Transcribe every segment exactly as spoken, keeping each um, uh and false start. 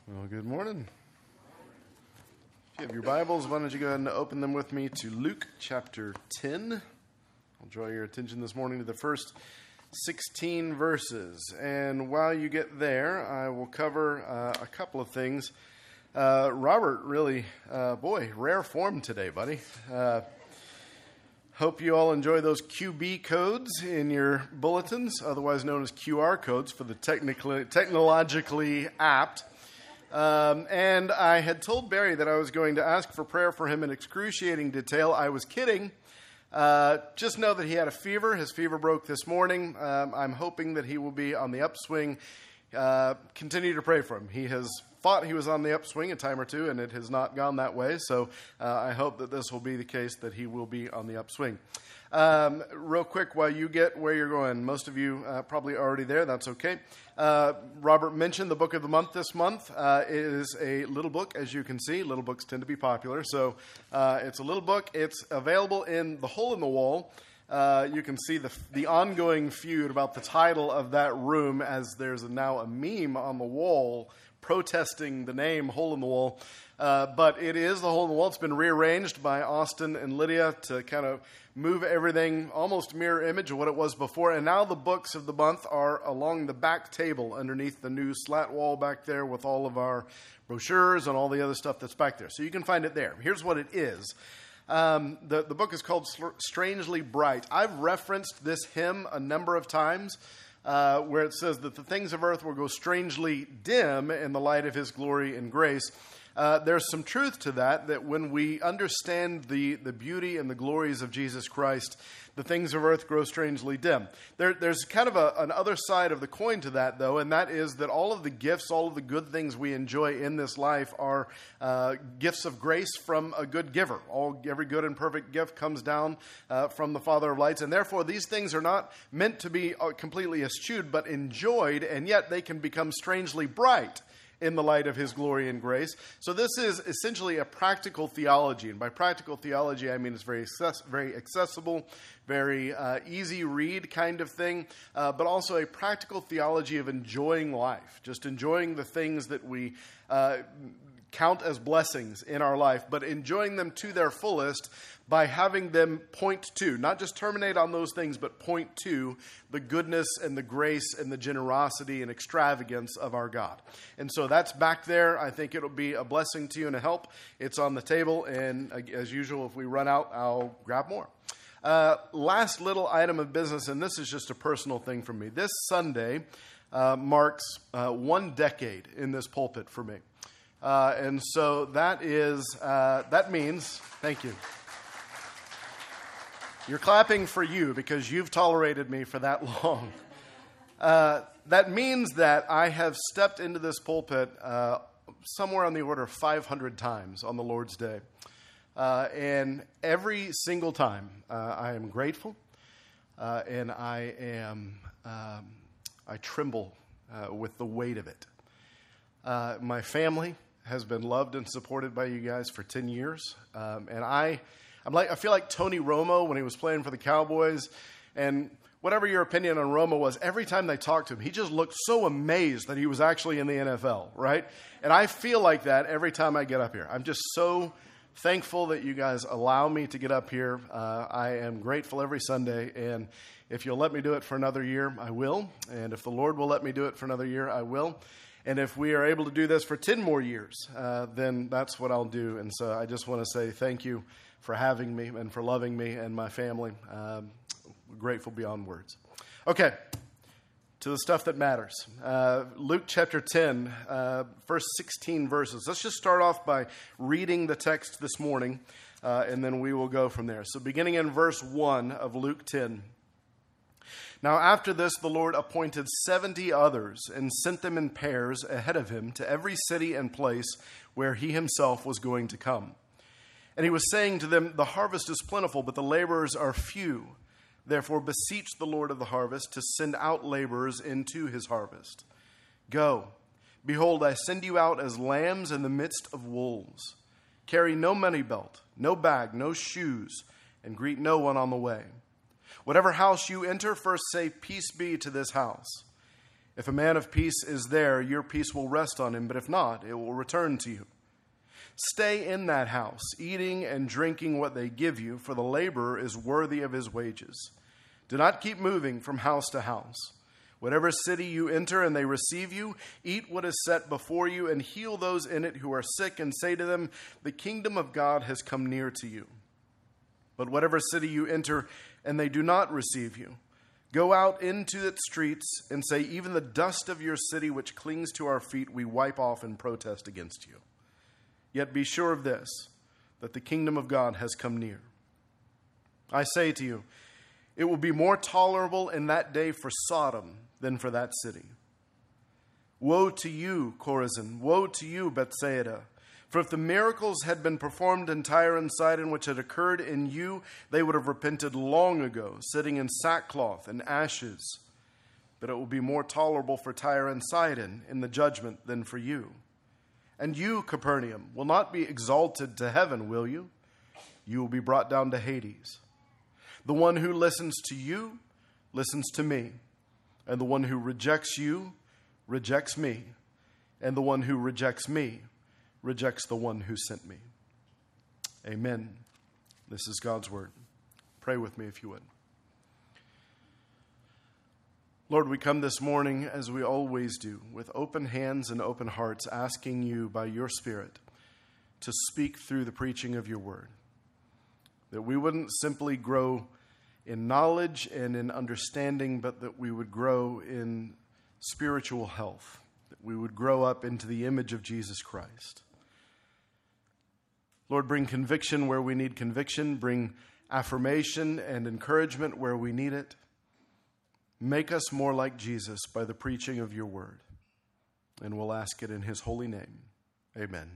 Well, good morning. If you have your Bibles, why don't you go ahead and open them with me to Luke chapter ten. I'll draw your attention this morning to the first sixteen verses. And while you get there, I will cover uh, a couple of things. Uh, Robert, really, uh, boy, rare form today, buddy. Uh, hope you all enjoy those Q B codes in your bulletins, otherwise known as Q R codes for the technically, technologically apt. Um, and I had told Barry that I was going to ask for prayer for him in excruciating detail. I was kidding. Uh, just know that he had a fever. His fever broke this morning. Um, I'm hoping that he will be on the upswing. Uh, continue to pray for him. He has thought he was on the upswing a time or two, and it has not gone that way. So uh, I hope that this will be the case, that he will be on the upswing. Um, real quick, while you get where you're going, most of you uh, probably already there. That's okay. Uh, Robert mentioned the book of the month this month. Uh, it is a little book, as you can see. Little books tend to be popular. So uh, it's a little book. It's available in The Hole in the Wall. Uh, you can see the the ongoing feud about the title of that room, as there's a, now a meme on the wall protesting the name Hole in the Wall. Uh, but it is The Hole in the Wall. It's been rearranged by Austin and Lydia to kind of move everything almost mirror image of what it was before. And now the books of the month are along the back table underneath the new slat wall back there with all of our brochures and all the other stuff that's back there. So you can find it there. Here's what it is. Um, the, the book is called Strangely Bright. I've referenced this hymn a number of times uh, where it says that the things of earth will go strangely dim in the light of his glory and grace. Uh, there's some truth to that, that when we understand the, the beauty and the glories of Jesus Christ, the things of earth grow strangely dim. There, there's kind of a, an other side of the coin to that, though, and that is that all of the gifts, all of the good things we enjoy in this life are uh, gifts of grace from a good giver. All Every good and perfect gift comes down uh, from the Father of lights, and therefore these things are not meant to be completely eschewed, but enjoyed, and yet they can become strangely bright in the light of his glory and grace. So this is essentially a practical theology. And by practical theology, I mean it's very access- very accessible, very uh, easy read kind of thing, uh, but also a practical theology of enjoying life, just enjoying the things that we uh, count as blessings in our life, but enjoying them to their fullest by having them point to, not just terminate on those things, but point to the goodness and the grace and the generosity and extravagance of our God. And so that's back there. I think it'll be a blessing to you and a help. It's on the table, and as usual, if we run out, I'll grab more. Uh, last little item of business, and this is just a personal thing for me. This Sunday uh, marks uh, one decade in this pulpit for me. Uh, and so that is, uh, that means, thank you. You're clapping for you because you've tolerated me for that long. Uh, that means that I have stepped into this pulpit uh, somewhere on the order of five hundred times on the Lord's Day. Uh, and every single time uh, I am grateful uh, and I am, um, I tremble uh, with the weight of it. Uh, my family has been loved and supported by you guys for ten years. Um, and I... I'm like, I feel like Tony Romo when he was playing for the Cowboys, and whatever your opinion on Romo was, every time they talked to him, he just looked so amazed that he was actually in the N F L, right? And I feel like that every time I get up here. I'm just so thankful that you guys allow me to get up here. Uh, I am grateful every Sunday, and if you'll let me do it for another year, I will. And if the Lord will let me do it for another year, I will. And if we are able to do this for ten more years, uh, then that's what I'll do. And so I just want to say thank you for having me and for loving me and my family. Um, grateful beyond words. Okay, to the stuff that matters. Uh, Luke chapter ten, uh, first sixteen verses. Let's just start off by reading the text this morning, uh, and then we will go from there. So beginning in verse one of Luke ten. Now after this, the Lord appointed seventy others and sent them in pairs ahead of him to every city and place where he himself was going to come. And he was saying to them, the harvest is plentiful, but the laborers are few. Therefore beseech the Lord of the harvest to send out laborers into his harvest. Go, behold, I send you out as lambs in the midst of wolves. Carry no money belt, no bag, no shoes, and greet no one on the way. Whatever house you enter, first say, peace be to this house. If a man of peace is there, your peace will rest on him, but if not, it will return to you. Stay in that house, eating and drinking what they give you, for the laborer is worthy of his wages. Do not keep moving from house to house. Whatever city you enter and they receive you, eat what is set before you and heal those in it who are sick, and say to them, the kingdom of God has come near to you. But whatever city you enter and they do not receive you, go out into its streets and say, even the dust of your city which clings to our feet we wipe off in protest against you. Yet be sure of this, that the kingdom of God has come near. I say to you, it will be more tolerable in that day for Sodom than for that city. Woe to you, Chorazin! Woe to you, Bethsaida! For if the miracles had been performed in Tyre and Sidon which had occurred in you, they would have repented long ago, sitting in sackcloth and ashes. But it will be more tolerable for Tyre and Sidon in the judgment than for you. And you, Capernaum, will not be exalted to heaven, will you? You will be brought down to Hades. The one who listens to you listens to me, and the one who rejects you rejects me, and the one who rejects me rejects the one who sent me. Amen. This is God's word. Pray with me if you would. Lord, we come this morning, as we always do, with open hands and open hearts, asking you by your Spirit to speak through the preaching of your word, that we wouldn't simply grow in knowledge and in understanding, but that we would grow in spiritual health, that we would grow up into the image of Jesus Christ. Lord, bring conviction where we need conviction, bring affirmation and encouragement where we need it. Make us more like Jesus by the preaching of your word. And we'll ask it in his holy name. Amen.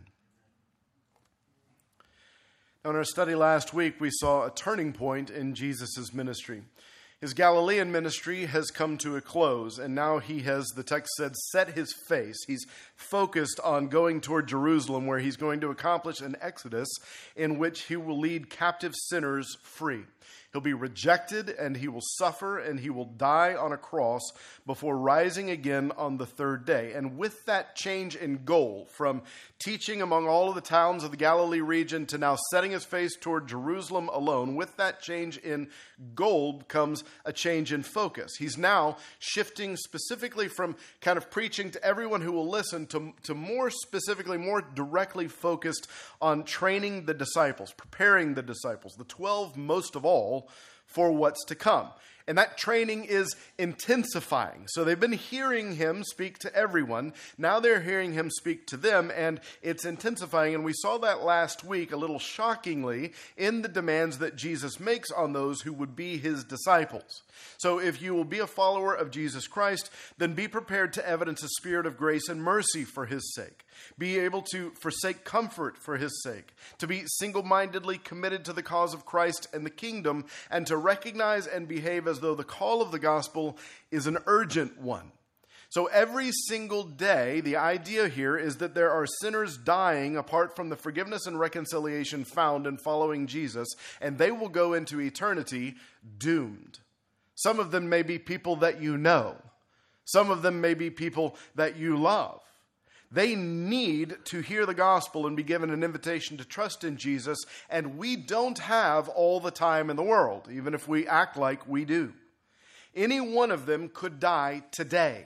Now, in our study last week, we saw a turning point in Jesus' ministry. His Galilean ministry has come to a close, and now he has, the text said, set his face. He's focused on going toward Jerusalem, where he's going to accomplish an exodus in which he will lead captive sinners free. He'll be rejected, and he will suffer, and he will die on a cross before rising again on the third day. And with that change in goal, from teaching among all of the towns of the Galilee region to now setting his face toward Jerusalem alone, with that change in goal comes a change in focus. He's now shifting specifically from kind of preaching to everyone who will listen to, to more specifically, more directly focused on training the disciples, preparing the disciples, the twelve most of all, for what's to come. And that training is intensifying. So they've been hearing him speak to everyone. Now they're hearing him speak to them, and it's intensifying. And we saw that last week, a little shockingly, in the demands that Jesus makes on those who would be his disciples. So if you will be a follower of Jesus Christ, then be prepared to evidence a spirit of grace and mercy for his sake. Be able to forsake comfort for his sake, to be single-mindedly committed to the cause of Christ and the kingdom, and to recognize and behave as though the call of the gospel is an urgent one. So every single day, the idea here is that there are sinners dying apart from the forgiveness and reconciliation found in following Jesus, and they will go into eternity doomed. Some of them may be people that you know. Some of them may be people that you love. They need to hear the gospel and be given an invitation to trust in Jesus, and we don't have all the time in the world, even if we act like we do. Any one of them could die today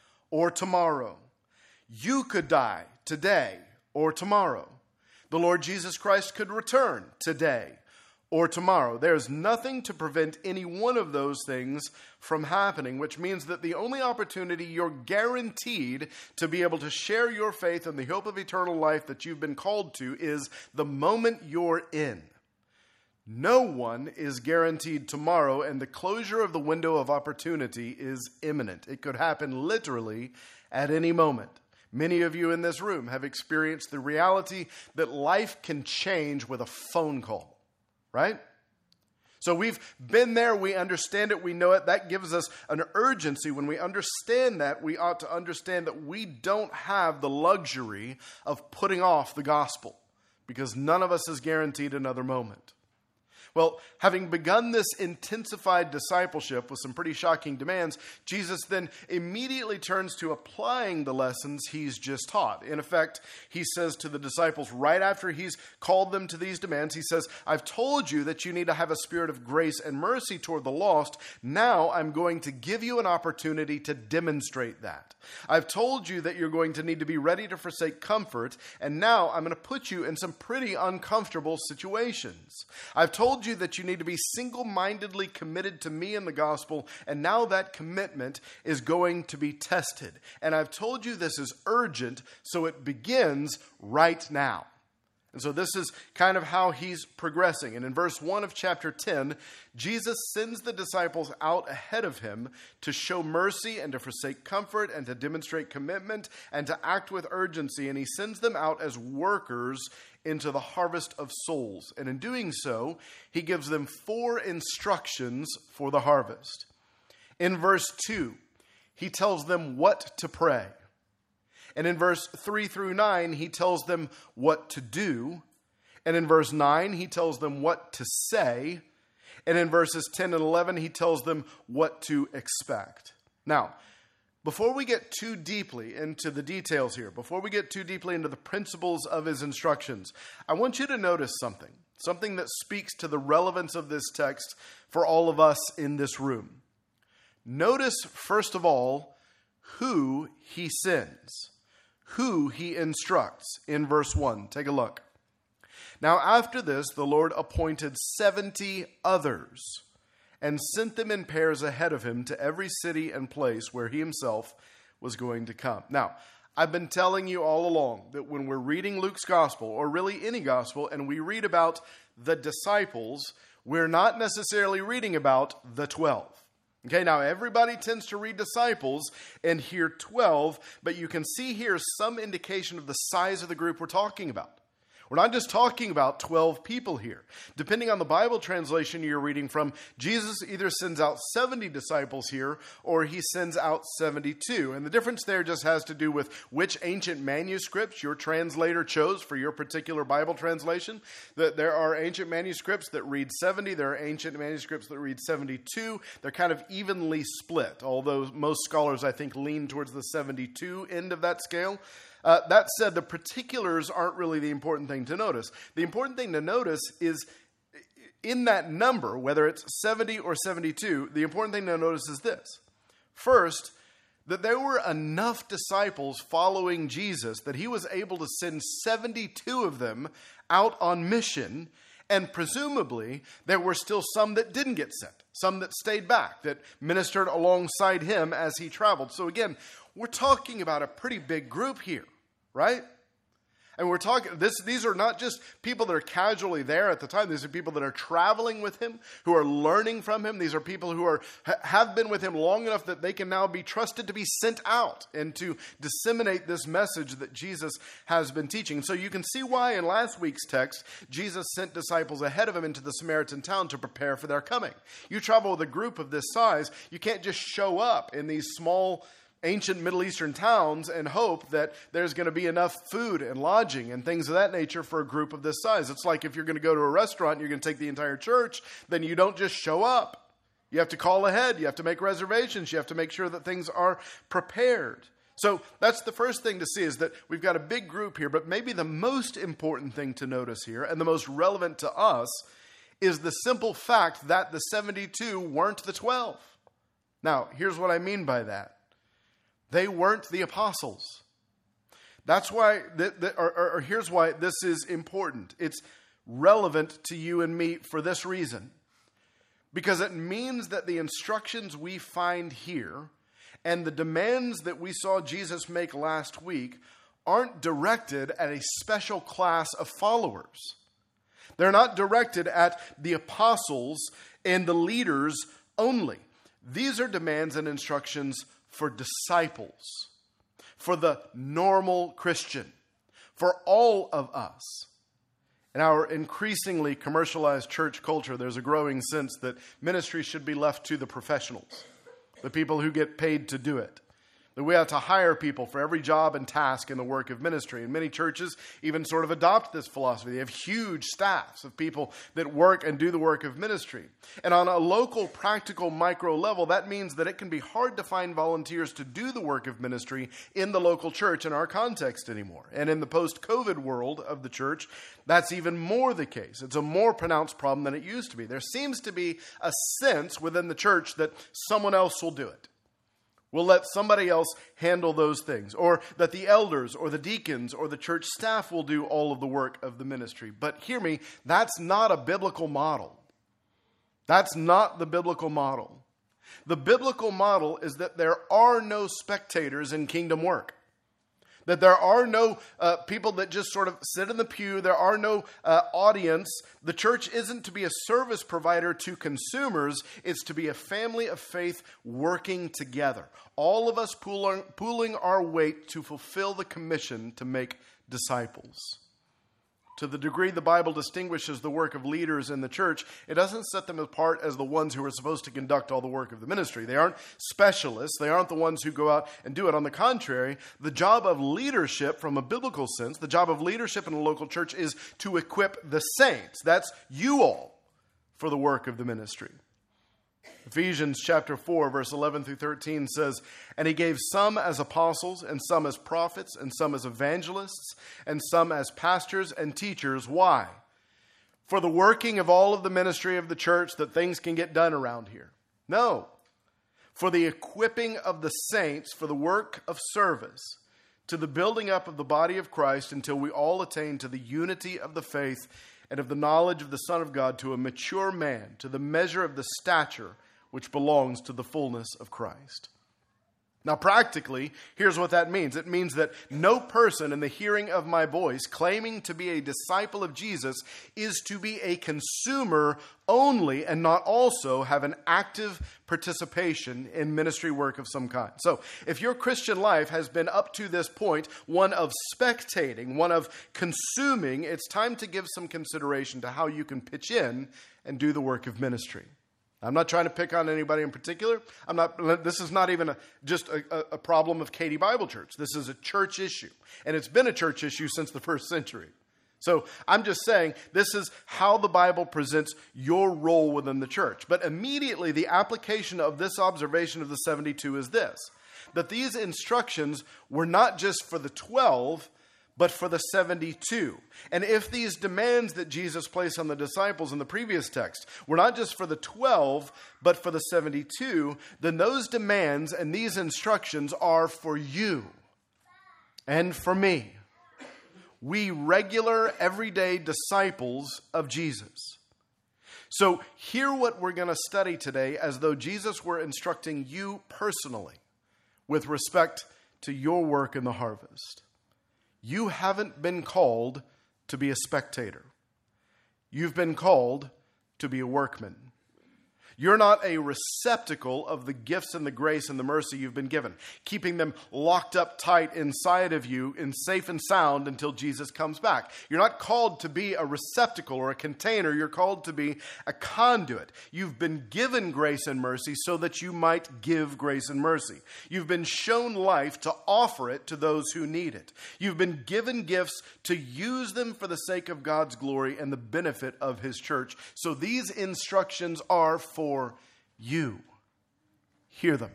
or tomorrow. You could die today or tomorrow. The Lord Jesus Christ could return today or tomorrow. There's nothing to prevent any one of those things from happening, which means that the only opportunity you're guaranteed to be able to share your faith and the hope of eternal life that you've been called to is the moment you're in. No one is guaranteed tomorrow, and the closure of the window of opportunity is imminent. It could happen literally at any moment. Many of you in this room have experienced the reality that life can change with a phone call. Right? So we've been there, we understand it, we know it. That gives us an urgency. When we understand that, we ought to understand that we don't have the luxury of putting off the gospel, because none of us is guaranteed another moment. Well, having begun this intensified discipleship with some pretty shocking demands, Jesus then immediately turns to applying the lessons he's just taught. In effect, he says to the disciples right after he's called them to these demands, he says, I've told you that you need to have a spirit of grace and mercy toward the lost. Now I'm going to give you an opportunity to demonstrate that. I've told you that you're going to need to be ready to forsake comfort, and now I'm going to put you in some pretty uncomfortable situations. I've told you that you need to be single-mindedly committed to me and the gospel, and now that commitment is going to be tested. And I've told you this is urgent, so it begins right now. And so this is kind of how he's progressing. And in verse one of chapter ten, Jesus sends the disciples out ahead of him to show mercy and to forsake comfort and to demonstrate commitment and to act with urgency. And he sends them out as workers into the harvest of souls. And in doing so, he gives them four instructions for the harvest. In verse two, he tells them what to pray. And in verse three through nine, he tells them what to do. And in verse nine, he tells them what to say. And in verses ten and eleven, he tells them what to expect. Now, before we get too deeply into the details here, before we get too deeply into the principles of his instructions, I want you to notice something, something that speaks to the relevance of this text for all of us in this room. Notice, first of all, who he sends, who he instructs in verse one. Take a look. Now, after this, the Lord appointed seventy others and sent them in pairs ahead of him to every city and place where he himself was going to come. Now, I've been telling you all along that when we're reading Luke's gospel, or really any gospel, and we read about the disciples, we're not necessarily reading about the twelve. Okay, now everybody tends to read disciples and hear twelve, but you can see here some indication of the size of the group we're talking about. We're not just talking about twelve people here. Depending on the Bible translation you're reading from, Jesus either sends out seventy disciples here or he sends out seventy-two. And the difference there just has to do with which ancient manuscripts your translator chose for your particular Bible translation. That there are ancient manuscripts that read seventy. There are ancient manuscripts that read seventy-two. They're kind of evenly split, although most scholars, I think, lean towards the seventy-two end of that scale. Uh, that said, the particulars aren't really the important thing to notice. The important thing to notice is in that number, whether it's seventy or seventy-two, the important thing to notice is this. First, that there were enough disciples following Jesus that he was able to send seventy-two of them out on mission, and presumably there were still some that didn't get sent, some that stayed back, that ministered alongside him as he traveled. So again, we're talking about a pretty big group here, right? And we're talking, this, these are not just people that are casually there at the time. These are people that are traveling with him, who are learning from him. These are people who are have been with him long enough that they can now be trusted to be sent out and to disseminate this message that Jesus has been teaching. So you can see why in last week's text, Jesus sent disciples ahead of him into the Samaritan town to prepare for their coming. You travel with a group of this size, you can't just show up in these small ancient Middle Eastern towns and hope that there's going to be enough food and lodging and things of that nature for a group of this size. It's like if you're going to go to a restaurant and you're going to take the entire church, then you don't just show up. You have to call ahead. You have to make reservations. You have to make sure that things are prepared. So that's the first thing to see, is that we've got a big group here, but maybe the most important thing to notice here, and the most relevant to us, is the simple fact that the seventy-two weren't the twelve. Now, here's what I mean by that. They weren't the apostles. That's why, th- th- or, or, or here's why this is important. It's relevant to you and me for this reason. Because it means that the instructions we find here and the demands that we saw Jesus make last week aren't directed at a special class of followers. They're not directed at the apostles and the leaders only. These are demands and instructions for disciples, for the normal Christian, for all of us. In our increasingly commercialized church culture, there's a growing sense that ministry should be left to the professionals, the people who get paid to do it. that we have to hire people for every job and task in the work of ministry. And many churches even sort of adopt this philosophy. They have huge staffs of people that work and do the work of ministry. And on a local, practical, micro level, that means that it can be hard to find volunteers to do the work of ministry in the local church in our context anymore. And in the post-COVID world of the church, that's even more the case. It's a more pronounced problem than it used to be. There seems to be a sense within the church that someone else will do it. We'll let somebody else handle those things, or that the elders or the deacons or the church staff will do all of the work of the ministry. But hear me, that's not a biblical model. That's not the biblical model. The biblical model is that there are no spectators in kingdom work. That there are no uh, people that just sort of sit in the pew. There are no uh, audience. The church isn't to be a service provider to consumers. It's to be a family of faith working together. All of us pooling, pooling our weight to fulfill the commission to make disciples. To the degree the Bible distinguishes the work of leaders in the church, it doesn't set them apart as the ones who are supposed to conduct all the work of the ministry. They aren't specialists. They aren't the ones who go out and do it. On the contrary, the job of leadership from a biblical sense, the job of leadership in a local church is to equip the saints. That's you all for the work of the ministry. Ephesians chapter four, verse eleven through thirteen says, "And he gave some as apostles, and some as prophets, and some as evangelists, and some as pastors and teachers." Why? For the working of all of the ministry of the church, that things can get done around here. No. For the equipping of the saints for the work of service, to the building up of the body of Christ, until we all attain to the unity of the faith and of the knowledge of the Son of God, to a mature man, to the measure of the stature which belongs to the fullness of Christ. Now, practically, here's what that means. It means that no person in the hearing of my voice claiming to be a disciple of Jesus is to be a consumer only and not also have an active participation in ministry work of some kind. So, if your Christian life has been up to this point one of spectating, one of consuming, it's time to give some consideration to how you can pitch in and do the work of ministry. I'm not trying to pick on anybody in particular. I'm not. This is not even a, just a, a problem of Katy Bible Church. This is a church issue. And it's been a church issue since the first century. So I'm just saying this is how the Bible presents your role within the church. But immediately the application of this observation of the seventy-two is this: that these instructions were not just for the twelve, but for the seventy-two. And if these demands that Jesus placed on the disciples in the previous text were not just for the twelve, but for the seventy-two, then those demands and these instructions are for you and for me. We regular, everyday disciples of Jesus. So hear what we're going to study today as though Jesus were instructing you personally with respect to your work in the harvest. You haven't been called to be a spectator. You've been called to be a workman. You're not a receptacle of the gifts and the grace and the mercy you've been given, keeping them locked up tight inside of you and safe and sound until Jesus comes back. You're not called to be a receptacle or a container. You're called to be a conduit. You've been given grace and mercy so that you might give grace and mercy. You've been shown life to offer it to those who need it. You've been given gifts to use them for the sake of God's glory and the benefit of His church. So these instructions are for For you. Hear them.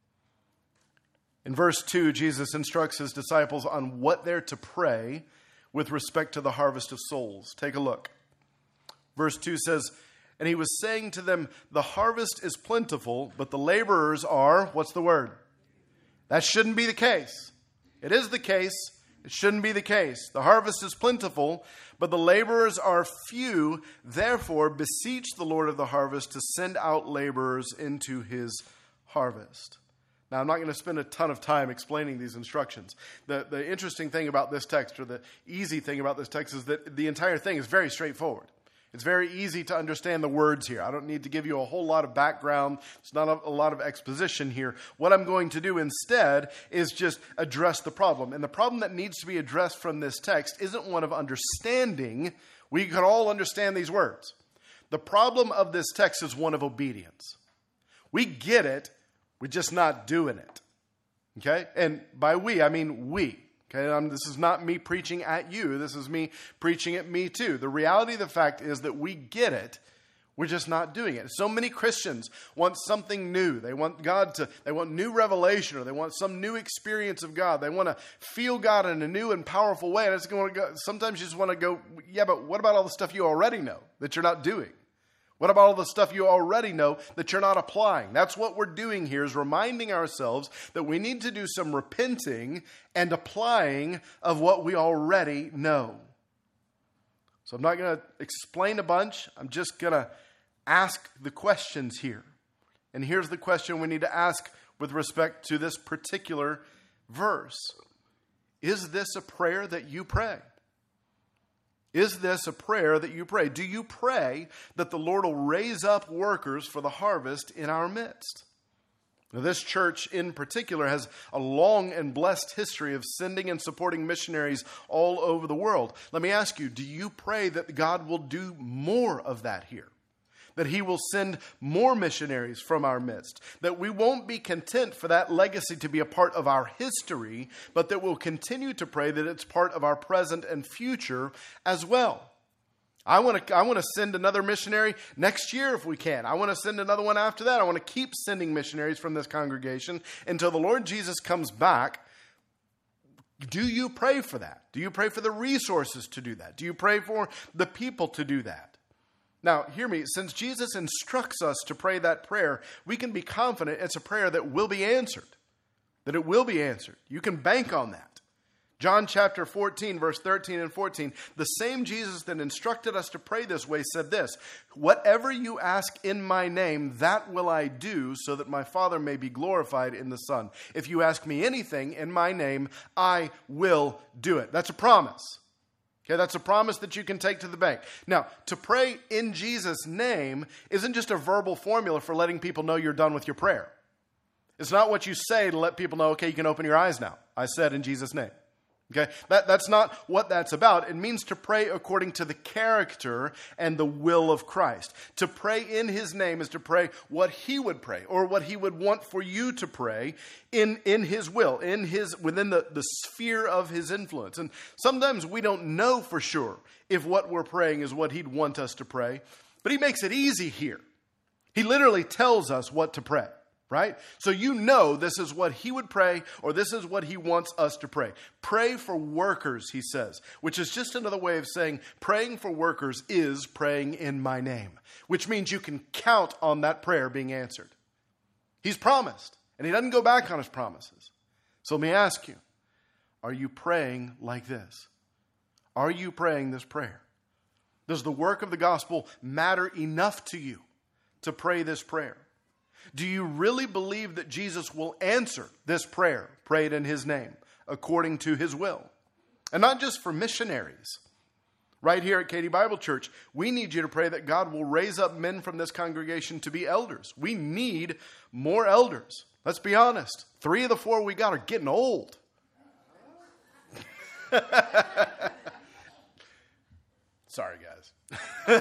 In verse two, Jesus instructs his disciples on what they're to pray with respect to the harvest of souls. Take a look. Verse two says, "And he was saying to them, the harvest is plentiful, but the laborers are," what's the word? That shouldn't be the case. It is the case. It shouldn't be the case. The harvest is plentiful, but the laborers are few. Therefore, beseech the Lord of the harvest to send out laborers into his harvest. Now, I'm not going to spend a ton of time explaining these instructions. The, the interesting thing about this text, or the easy thing about this text, is that the entire thing is very straightforward. It's very easy to understand the words here. I don't need to give you a whole lot of background. It's not a, a lot of exposition here. What I'm going to do instead is just address the problem. And the problem that needs to be addressed from this text isn't one of understanding. We can all understand these words. The problem of this text is one of obedience. We get it. We're just not doing it. Okay? And by we, I mean we. Okay? Um, this is not me preaching at you. This is me preaching at me too. The reality of the fact is that we get it. We're just not doing it. So many Christians want something new. They want God to, they want new revelation, or they want some new experience of God. They want to feel God in a new and powerful way. And it's going to go, sometimes you just want to go, yeah, but what about all the stuff you already know that you're not doing? What about all the stuff you already know that you're not applying? That's what we're doing here, is reminding ourselves that we need to do some repenting and applying of what we already know. So I'm not going to explain a bunch. I'm just going to ask the questions here. And here's the question we need to ask with respect to this particular verse. Is this a prayer that you pray? Is this a prayer that you pray? Do you pray that the Lord will raise up workers for the harvest in our midst? Now, this church in particular has a long and blessed history of sending and supporting missionaries all over the world. Let me ask you, do you pray that God will do more of that here? That he will send more missionaries from our midst? That we won't be content for that legacy to be a part of our history, but that we'll continue to pray that it's part of our present and future as well? I want to I want to send another missionary next year if we can. I want to send another one after that. I want to keep sending missionaries from this congregation until the Lord Jesus comes back. Do you pray for that? Do you pray for the resources to do that? Do you pray for the people to do that? Now, hear me. Since Jesus instructs us to pray that prayer, we can be confident it's a prayer that will be answered. That it will be answered. You can bank on that. John chapter fourteen, verse thirteen and fourteen, the same Jesus that instructed us to pray this way said this: "Whatever you ask in my name, that will I do, so that my Father may be glorified in the Son. If you ask me anything in my name, I will do it." That's a promise. Okay, that's a promise that you can take to the bank. Now, to pray in Jesus' name isn't just a verbal formula for letting people know you're done with your prayer. It's not what you say to let people know, okay, you can open your eyes now. I said in Jesus' name. Okay, that, that's not what that's about. It means to pray according to the character and the will of Christ. To pray in his name is to pray what he would pray, or what he would want for you to pray in, in his will, in his within the, the sphere of his influence. And sometimes we don't know for sure if what we're praying is what he'd want us to pray, but he makes it easy here. He literally tells us what to pray. Right? So you know this is what he would pray, or this is what he wants us to pray. Pray for workers, he says, which is just another way of saying praying for workers is praying in my name, which means you can count on that prayer being answered. He's promised, and he doesn't go back on his promises. So let me ask you, are you praying like this? Are you praying this prayer? Does the work of the gospel matter enough to you to pray this prayer? Do you really believe that Jesus will answer this prayer prayed in his name according to his will? And not just for missionaries. Right here at Katy Bible Church, we need you to pray that God will raise up men from this congregation to be elders. We need more elders. Let's be honest. Three of the four we got are getting old. Sorry, guys.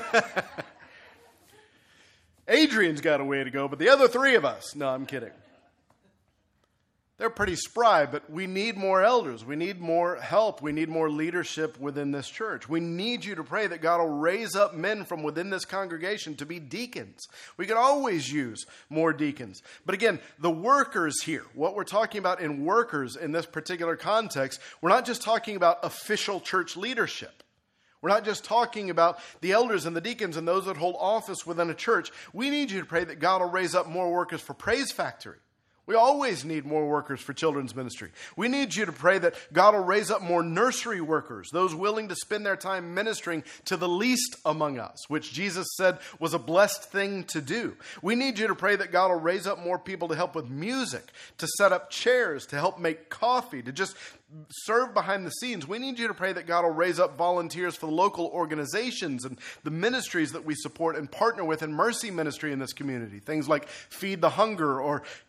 Adrian's got a way to go, but the other three of us, no, I'm kidding. They're pretty spry, but we need more elders. We need more help. We need more leadership within this church. We need you to pray that God will raise up men from within this congregation to be deacons. We could always use more deacons. But again, the workers here, what we're talking about in workers in this particular context, we're not just talking about official church leadership. We're not just talking about the elders and the deacons and those that hold office within a church. We need you to pray that God will raise up more workers for Praise Factory. We always need more workers for children's ministry. We need you to pray that God will raise up more nursery workers, those willing to spend their time ministering to the least among us, which Jesus said was a blessed thing to do. We need you to pray that God will raise up more people to help with music, to set up chairs, to help make coffee, to just serve behind the scenes. We need you to pray that God will raise up volunteers for the local organizations and the ministries that we support and partner with in mercy ministry in this community. Things like Feed the Hunger or Katy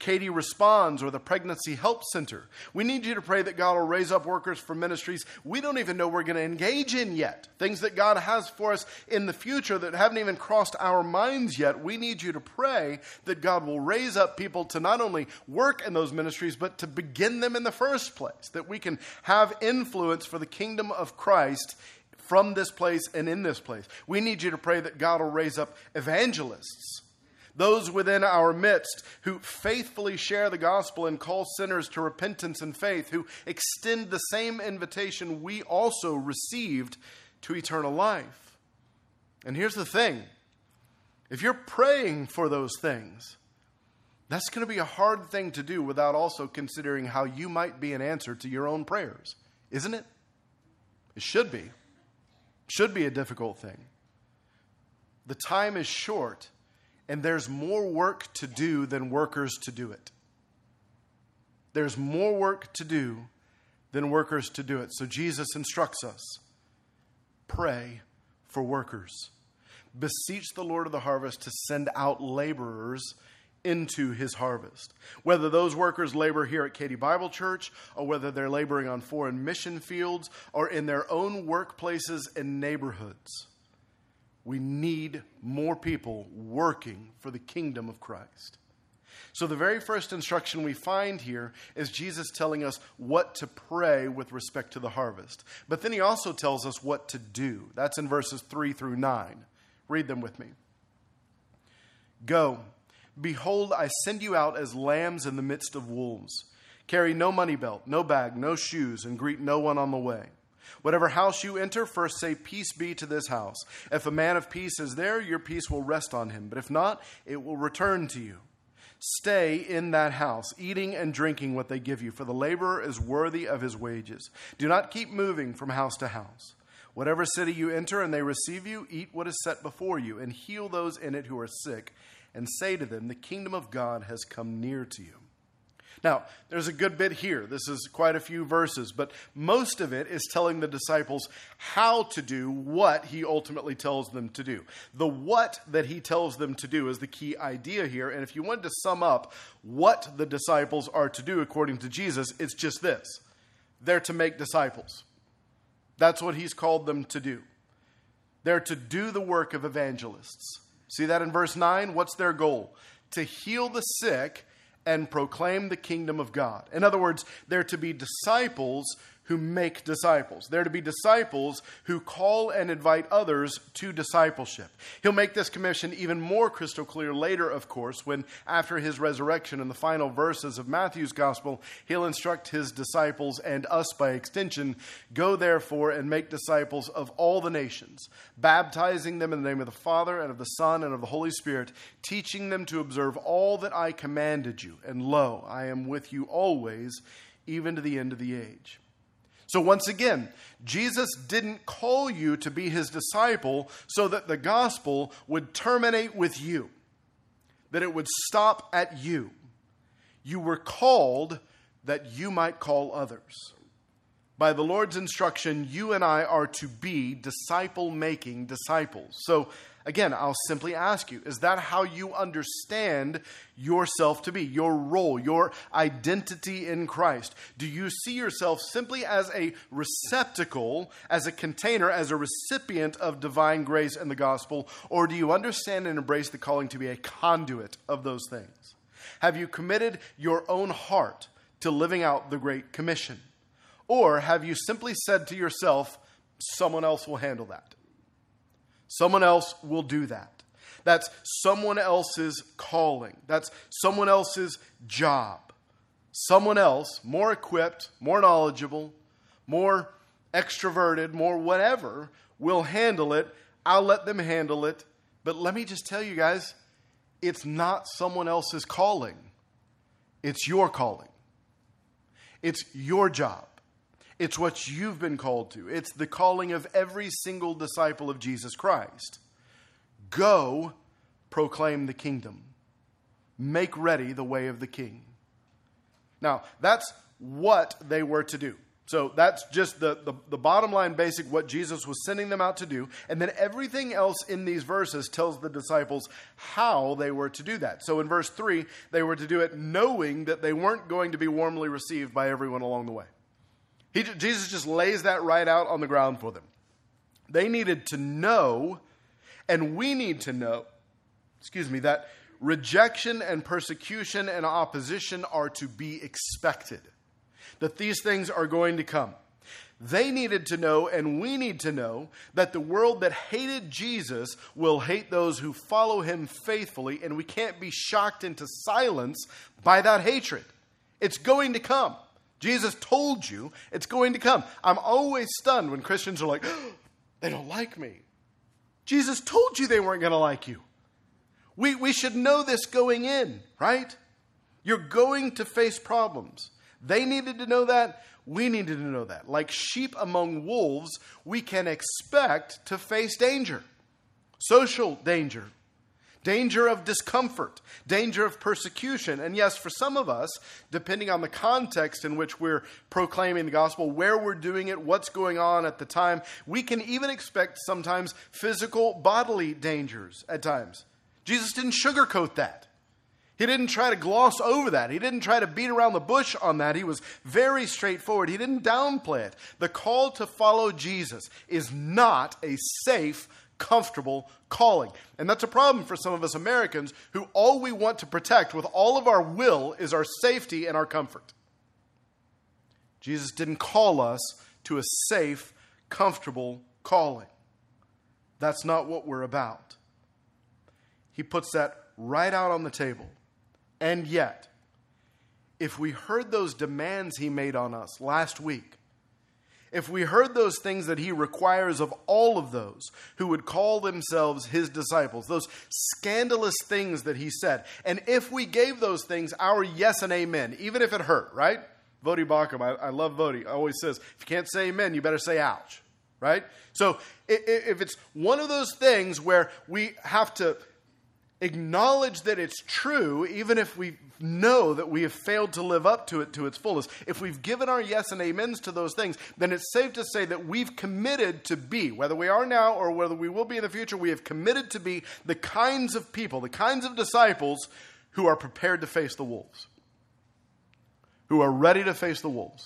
Responds or the Pregnancy Help Center. We need you to pray that God will raise up workers for ministries we don't even know we're going to engage in yet. Things that God has for us in the future that haven't even crossed our minds yet. We need you to pray that God will raise up people to not only work in those ministries, but to begin them in the first place. That we can have influence for the kingdom of Christ from this place and in this place. We need you to pray that God will raise up evangelists. Those within our midst who faithfully share the gospel and call sinners to repentance and faith, who extend the same invitation we also received to eternal life. And here's the thing. If you're praying for those things, that's going to be a hard thing to do without also considering how you might be an answer to your own prayers, isn't it? It should be. It should be a difficult thing. The time is short. And there's more work to do than workers to do it. There's more work to do than workers to do it. So Jesus instructs us, pray for workers. Beseech the Lord of the harvest to send out laborers into his harvest. Whether those workers labor here at Katy Bible Church, or whether they're laboring on foreign mission fields, or in their own workplaces and neighborhoods. We need more people working for the kingdom of Christ. So the very first instruction we find here is Jesus telling us what to pray with respect to the harvest. But then he also tells us what to do. That's in verses three through nine. Read them with me. Go, behold, I send you out as lambs in the midst of wolves. Carry no money belt, no bag, no shoes, and greet no one on the way. Whatever house you enter, first say, peace be to this house. If a man of peace is there, your peace will rest on him. But if not, it will return to you. Stay in that house, eating and drinking what they give you, for the laborer is worthy of his wages. Do not keep moving from house to house. Whatever city you enter and they receive you, eat what is set before you, and heal those in it who are sick, and say to them, the kingdom of God has come near to you. Now, there's a good bit here. This is quite a few verses, but most of it is telling the disciples how to do what he ultimately tells them to do. The what that he tells them to do is the key idea here. And if you wanted to sum up what the disciples are to do according to Jesus, it's just this. They're to make disciples. That's what he's called them to do. They're to do the work of evangelists. See that in verse nine? What's their goal? To heal the sick and proclaim the kingdom of God. In other words, they're to be disciples who make disciples. They're to be disciples who call and invite others to discipleship. He'll make this commission even more crystal clear later, of course, when after his resurrection in the final verses of Matthew's gospel, he'll instruct his disciples and us by extension, go therefore and make disciples of all the nations, baptizing them in the name of the Father and of the Son and of the Holy Spirit, teaching them to observe all that I commanded you. And lo, I am with you always, even to the end of the age. So once again, Jesus didn't call you to be his disciple so that the gospel would terminate with you, that it would stop at you. You were called that you might call others. By the Lord's instruction, you and I are to be disciple-making disciples. So again, I'll simply ask you, is that how you understand yourself to be, your role, your identity in Christ? Do you see yourself simply as a receptacle, as a container, as a recipient of divine grace and the gospel, or do you understand and embrace the calling to be a conduit of those things? Have you committed your own heart to living out the Great Commission? Or have you simply said to yourself, someone else will handle that? Someone else will do that. That's someone else's calling. That's someone else's job. Someone else, more equipped, more knowledgeable, more extroverted, more whatever, will handle it. I'll let them handle it. But let me just tell you guys, it's not someone else's calling. It's your calling. It's your job. It's what you've been called to. It's the calling of every single disciple of Jesus Christ. Go proclaim the kingdom. Make ready the way of the king. Now, that's what they were to do. So that's just the, the, the bottom line basic, what Jesus was sending them out to do. And then everything else in these verses tells the disciples how they were to do that. So in verse three, they were to do it knowing that they weren't going to be warmly received by everyone along the way. He, Jesus just lays that right out on the ground for them. They needed to know, and we need to know, excuse me, that rejection and persecution and opposition are to be expected. That these things are going to come. They needed to know, and we need to know, that the world that hated Jesus will hate those who follow him faithfully, and we can't be shocked into silence by that hatred. It's going to come. Jesus told you it's going to come. I'm always stunned when Christians are like, oh, they don't like me. Jesus told you they weren't going to like you. We, we should know this going in, right? You're going to face problems. They needed to know that. We needed to know that. Like sheep among wolves, we can expect to face danger. Social danger. Danger of discomfort. Danger of persecution. And yes, for some of us, depending on the context in which we're proclaiming the gospel, where we're doing it, what's going on at the time, we can even expect sometimes physical, bodily dangers at times. Jesus didn't sugarcoat that. He didn't try to gloss over that. He didn't try to beat around the bush on that. He was very straightforward. He didn't downplay it. The call to follow Jesus is not a safe, comfortable calling. And that's a problem for some of us Americans who all we want to protect with all of our will is our safety and our comfort. Jesus didn't call us to a safe, comfortable calling. That's not what we're about. He puts that right out on the table. And yet, if we heard those demands he made on us last week, if we heard those things that he requires of all of those who would call themselves his disciples, those scandalous things that he said, and if we gave those things our yes and amen, even if it hurt, right? Voddie Baucham, I, I love Voddie, always says, if you can't say amen, you better say ouch, right? So if it's one of those things where we have to acknowledge that it's true, even if we know that we have failed to live up to it to its fullest. If we've given our yes and amens to those things, then it's safe to say that we've committed to be, whether we are now or whether we will be in the future, we have committed to be the kinds of people, the kinds of disciples who are prepared to face the wolves, who are ready to face the wolves.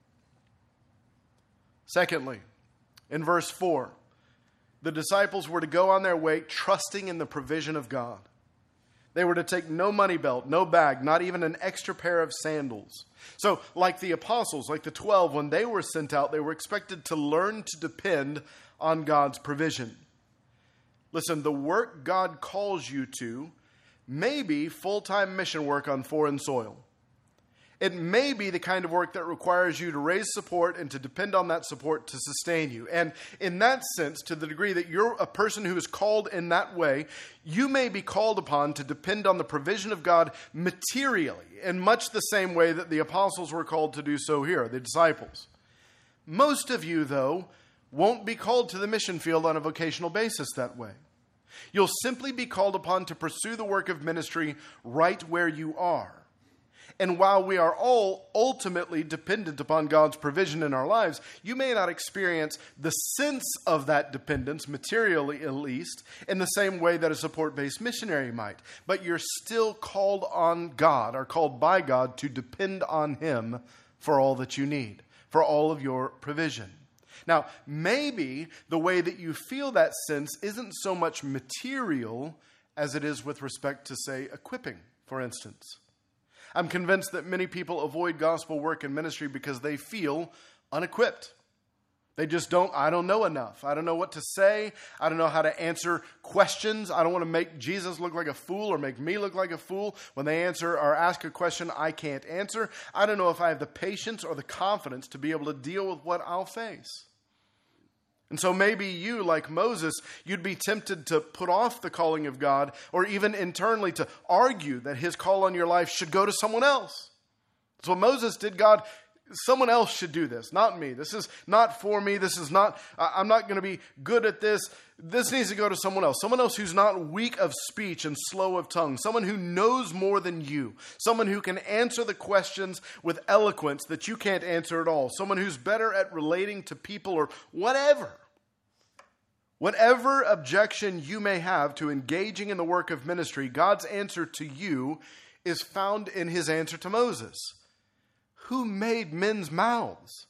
Secondly, in verse four, the disciples were to go on their way trusting in the provision of God. They were to take no money belt, no bag, not even an extra pair of sandals. So, like the apostles, like the twelve, when they were sent out, they were expected to learn to depend on God's provision. Listen, the work God calls you to may be full-time mission work on foreign soil. It may be the kind of work that requires you to raise support and to depend on that support to sustain you. And in that sense, to the degree that you're a person who is called in that way, you may be called upon to depend on the provision of God materially, in much the same way that the apostles were called to do so here, the disciples. Most of you, though, won't be called to the mission field on a vocational basis that way. You'll simply be called upon to pursue the work of ministry right where you are. And while we are all ultimately dependent upon God's provision in our lives, you may not experience the sense of that dependence, materially at least, in the same way that a support-based missionary might. But you're still called on God, or called by God, to depend on him for all that you need, for all of your provision. Now, maybe the way that you feel that sense isn't so much material as it is with respect to, say, equipping, for instance. I'm convinced that many people avoid gospel work and ministry because they feel unequipped. They just don't, I don't know enough. I don't know what to say. I don't know how to answer questions. I don't want to make Jesus look like a fool or make me look like a fool when they answer or ask a question I can't answer. I don't know if I have the patience or the confidence to be able to deal with what I'll face. And so maybe you, like Moses, you'd be tempted to put off the calling of God, or even internally to argue that his call on your life should go to someone else. That's what Moses did. God someone else should do this, not me. This is not for me. This is not, I'm not going to be good at this. This needs to go to someone else. Someone else who's not weak of speech and slow of tongue. Someone who knows more than you. Someone who can answer the questions with eloquence that you can't answer at all. Someone who's better at relating to people or whatever. Whatever objection you may have to engaging in the work of ministry, God's answer to you is found in his answer to Moses. Who made men's mouths?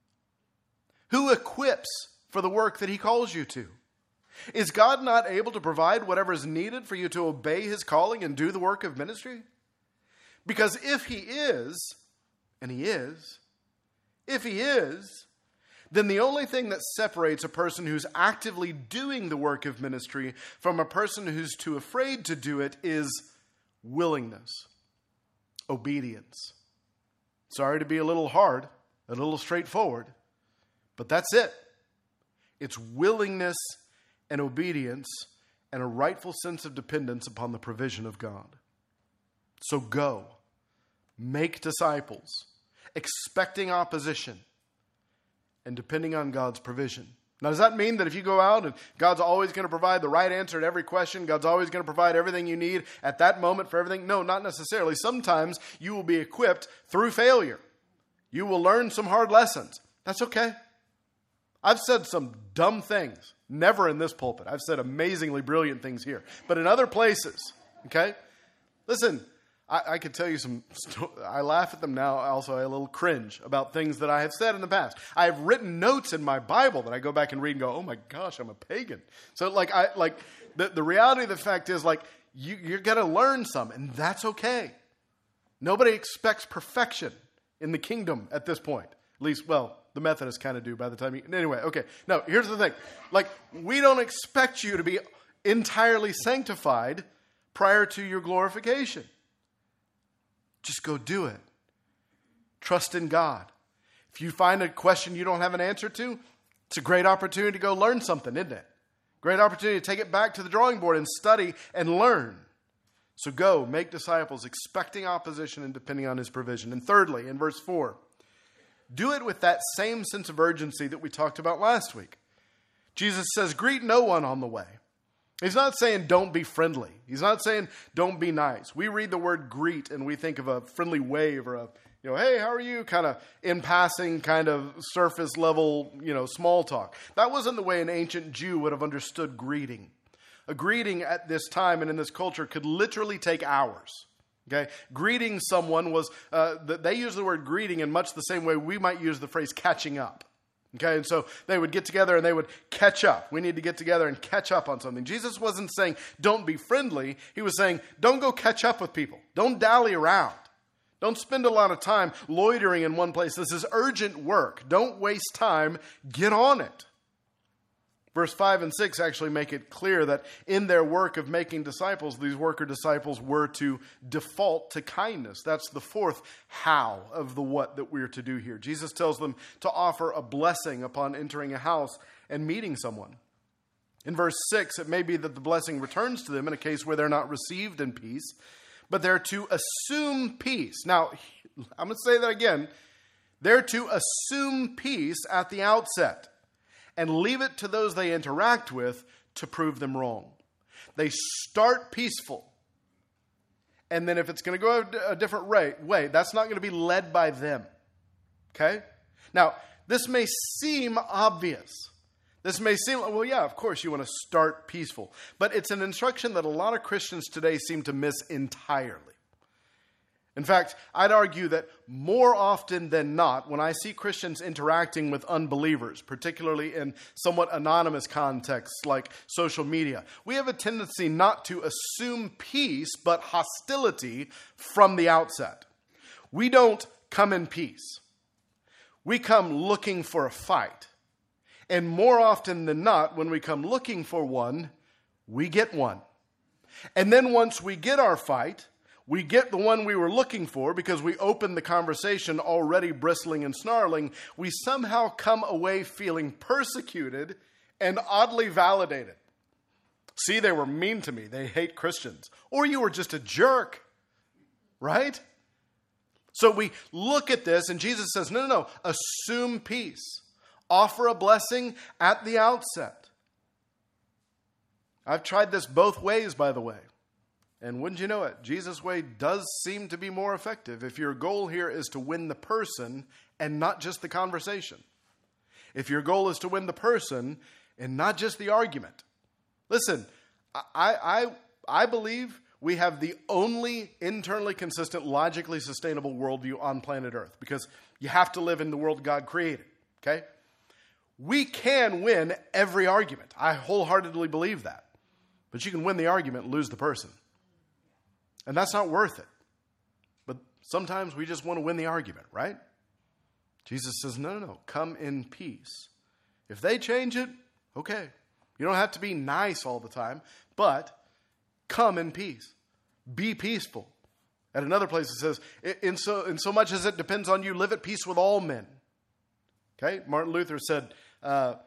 Who equips for the work that he calls you to? Is God not able to provide whatever is needed for you to obey his calling and do the work of ministry? Because if he is, and he is, if he is, then the only thing that separates a person who's actively doing the work of ministry from a person who's too afraid to do it is willingness, obedience. Sorry to be a little hard, a little straightforward, but that's it. It's willingness and obedience and a rightful sense of dependence upon the provision of God. So go, make disciples, expecting opposition and depending on God's provision. Now, does that mean that if you go out and God's always going to provide the right answer to every question, God's always going to provide everything you need at that moment for everything? No, not necessarily. Sometimes you will be equipped through failure. You will learn some hard lessons. That's okay. I've said some dumb things. Never in this pulpit. I've said amazingly brilliant things here. But in other places, okay? Listen, I, I could tell you some, I laugh at them now. Also, I a little cringe about things that I have said in the past. I have written notes in my Bible that I go back and read and go, oh my gosh, I'm a pagan. So like, I like the, the reality of the fact is like, you, you're going to learn some, and that's okay. Nobody expects perfection in the kingdom at this point. At least, well, the Methodists kind of do by the time you... Anyway, okay. No, here's the thing. Like, we don't expect you to be entirely sanctified prior to your glorification. Just go do it. Trust in God. If you find a question you don't have an answer to, it's a great opportunity to go learn something, isn't it? Great opportunity to take it back to the drawing board and study and learn. So go, make disciples, expecting opposition and depending on his provision. And thirdly, in verse four, do it with that same sense of urgency that we talked about last week. Jesus says, greet no one on the way. He's not saying don't be friendly. He's not saying don't be nice. We read the word greet and we think of a friendly wave or a, you know, hey, how are you? Kind of in passing, kind of surface level, you know, small talk. That wasn't the way an ancient Jew would have understood greeting. A greeting at this time and in this culture could literally take hours. Okay, greeting someone was, uh, they use the word greeting in much the same way we might use the phrase catching up. Okay, and so they would get together and they would catch up. We need to get together and catch up on something. Jesus wasn't saying don't be friendly. He was saying don't go catch up with people. Don't dally around. Don't spend a lot of time loitering in one place. This is urgent work. Don't waste time. Get on it. Verse five and six actually make it clear that in their work of making disciples, these worker disciples were to default to kindness. That's the fourth how of the what that we're to do here. Jesus tells them to offer a blessing upon entering a house and meeting someone. In verse six, it may be that the blessing returns to them in a case where they're not received in peace, but they're to assume peace. Now, I'm going to say that again. They're to assume peace at the outset and leave it to those they interact with to prove them wrong. They start peaceful. And then if it's going to go a different way, that's not going to be led by them. Okay? Now, this may seem obvious. This may seem, well, yeah, of course you want to start peaceful. But it's an instruction that a lot of Christians today seem to miss entirely. In fact, I'd argue that more often than not, when I see Christians interacting with unbelievers, particularly in somewhat anonymous contexts like social media, we have a tendency not to assume peace, but hostility from the outset. We don't come in peace. We come looking for a fight. And more often than not, when we come looking for one, we get one. And then once we get our fight, we get the one we were looking for because we opened the conversation already bristling and snarling. We somehow come away feeling persecuted and oddly validated. See, they were mean to me. They hate Christians. Or you were just a jerk, right? So we look at this and Jesus says, no, no, no, assume peace. Offer a blessing at the outset. I've tried this both ways, by the way. And wouldn't you know it, Jesus' way does seem to be more effective if your goal here is to win the person and not just the conversation. If your goal is to win the person and not just the argument. Listen, I, I, I believe we have the only internally consistent, logically sustainable worldview on planet Earth because you have to live in the world God created, okay? We can win every argument. I wholeheartedly believe that. But you can win the argument and lose the person. And that's not worth it. But sometimes we just want to win the argument, right? Jesus says, no, no, no, come in peace. If they change it, okay. You don't have to be nice all the time, but come in peace. Be peaceful. At another place it says, in so, in so much as it depends on you, live at peace with all men. Okay? Martin Luther said, uh,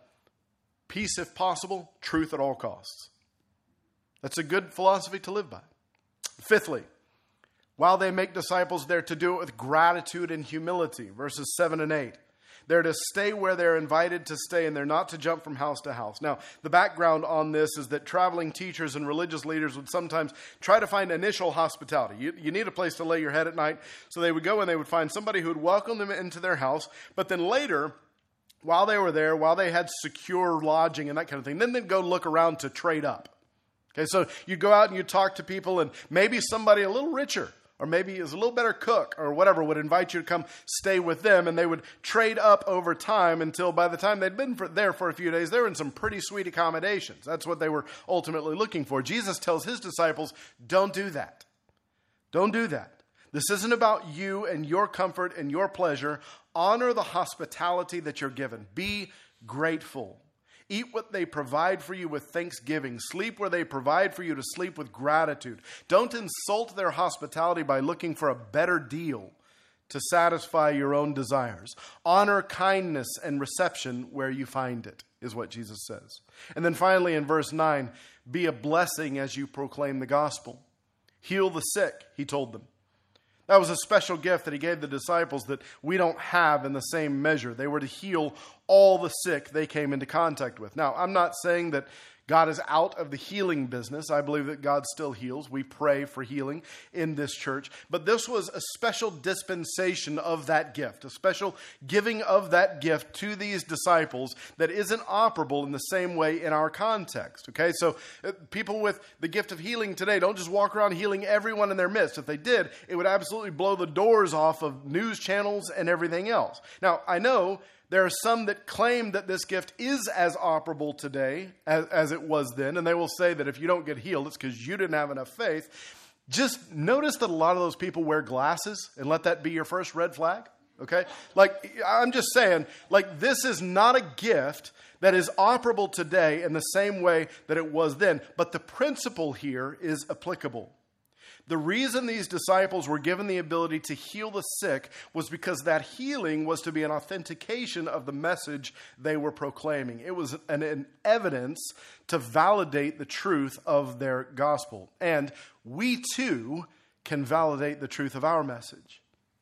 peace if possible, truth at all costs. That's a good philosophy to live by. Fifthly, while they make disciples, they're to do it with gratitude and humility. Verses seven and eight. They're to stay where they're invited to stay, and they're not to jump from house to house. Now, the background on this is that traveling teachers and religious leaders would sometimes try to find initial hospitality. You, you need a place to lay your head at night. So they would go and they would find somebody who would welcome them into their house. But then later, while they were there, while they had secure lodging and that kind of thing, then they'd go look around to trade up. Okay, so you go out and you talk to people, and maybe somebody a little richer or maybe is a little better cook or whatever would invite you to come stay with them, and they would trade up over time until by the time they'd been for, there for a few days, they were in some pretty sweet accommodations. That's what they were ultimately looking for. Jesus tells his disciples, don't do that. Don't do that. This isn't about you and your comfort and your pleasure. Honor the hospitality that you're given. Be grateful. Eat what they provide for you with thanksgiving. Sleep where they provide for you to sleep with gratitude. Don't insult their hospitality by looking for a better deal to satisfy your own desires. Honor kindness and reception where you find it, is what Jesus says. And then finally in verse nine, be a blessing as you proclaim the gospel. Heal the sick, he told them. That was a special gift that he gave the disciples that we don't have in the same measure. They were to heal all the sick they came into contact with. Now, I'm not saying that God is out of the healing business. I believe that God still heals. We pray for healing in this church. But this was a special dispensation of that gift, a special giving of that gift to these disciples that isn't operable in the same way in our context. Okay, so uh, people with the gift of healing today don't just walk around healing everyone in their midst. If they did, it would absolutely blow the doors off of news channels and everything else. Now, I know there are some that claim that this gift is as operable today as, as it was then, and they will say that if you don't get healed, it's because you didn't have enough faith. Just notice that a lot of those people wear glasses, and let that be your first red flag, okay? Like, I'm just saying, like, this is not a gift that is operable today in the same way that it was then, but the principle here is applicable. The reason these disciples were given the ability to heal the sick was because that healing was to be an authentication of the message they were proclaiming. It was an, an evidence to validate the truth of their gospel. And we too can validate the truth of our message.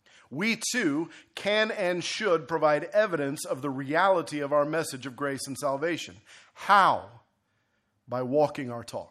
We too can and should provide evidence of the reality of our message of grace and salvation. How? By walking our talk.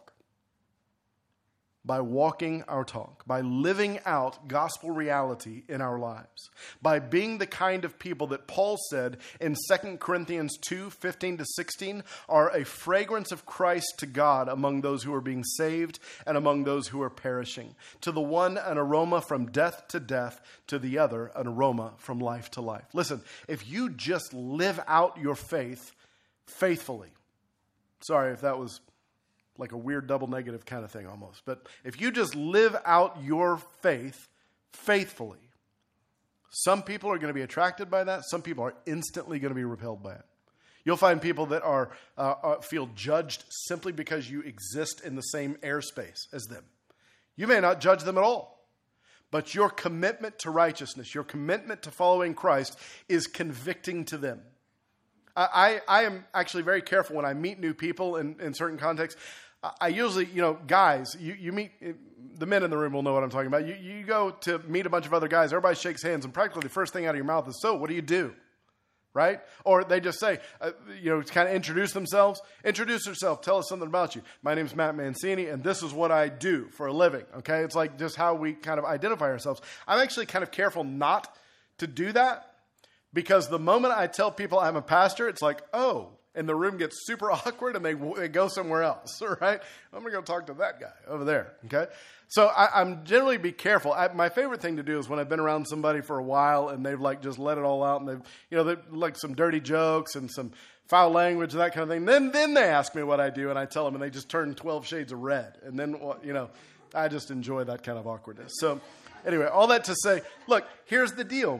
By walking our talk, by living out gospel reality in our lives, by being the kind of people that Paul said in Second Corinthians two, fifteen to sixteen, are a fragrance of Christ to God among those who are being saved and among those who are perishing. To the one, an aroma from death to death, to the other, an aroma from life to life. Listen, if you just live out your faith faithfully, sorry if that was like a weird double negative kind of thing almost. But if you just live out your faith faithfully, some people are going to be attracted by that. Some people are instantly going to be repelled by it. You'll find people that are uh, uh, feel judged simply because you exist in the same airspace as them. You may not judge them at all, but your commitment to righteousness, your commitment to following Christ is convicting to them. I, I, I am actually very careful when I meet new people in, in certain contexts. I usually, you know, guys, you, you meet the men in the room will know what I'm talking about. You, you go to meet a bunch of other guys, everybody shakes hands, and practically the first thing out of your mouth is, so what do you do? Right? Or they just say, uh, you know, to kind of introduce themselves. Introduce yourself. Tell us something about you. My name's Matt Mancini, and this is what I do for a living. Okay? It's like just how we kind of identify ourselves. I'm actually kind of careful not to do that, because the moment I tell people I'm a pastor, it's like, oh, and the room gets super awkward, and they, they go somewhere else, right? I'm going to go talk to that guy over there, okay? So I, I'm generally be careful. I, my favorite thing to do is when I've been around somebody for a while, and they've like just let it all out, and they've, you know, they've like some dirty jokes and some foul language and that kind of thing. Then, then they ask me what I do, and I tell them, and they just turn twelve shades of red. And then, you know, I just enjoy that kind of awkwardness. So anyway, all that to say, look, here's the deal.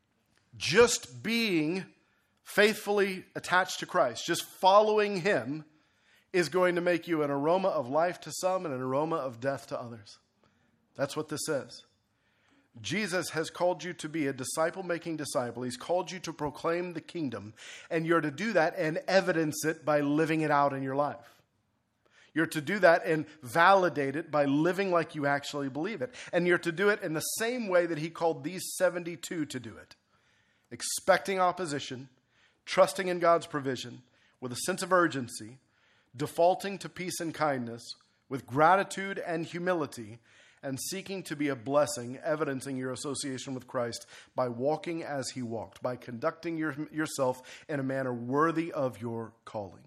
Just being faithfully attached to Christ, just following him, is going to make you an aroma of life to some and an aroma of death to others. That's what this says. Jesus has called you to be a disciple-making disciple. He's called you to proclaim the kingdom, and you're to do that and evidence it by living it out in your life. You're to do that and validate it by living like you actually believe it. And you're to do it in the same way that he called these seventy-two to do it. Expecting opposition, trusting in God's provision, with a sense of urgency, defaulting to peace and kindness, with gratitude and humility, and seeking to be a blessing, evidencing your association with Christ by walking as he walked, by conducting your, yourself in a manner worthy of your calling.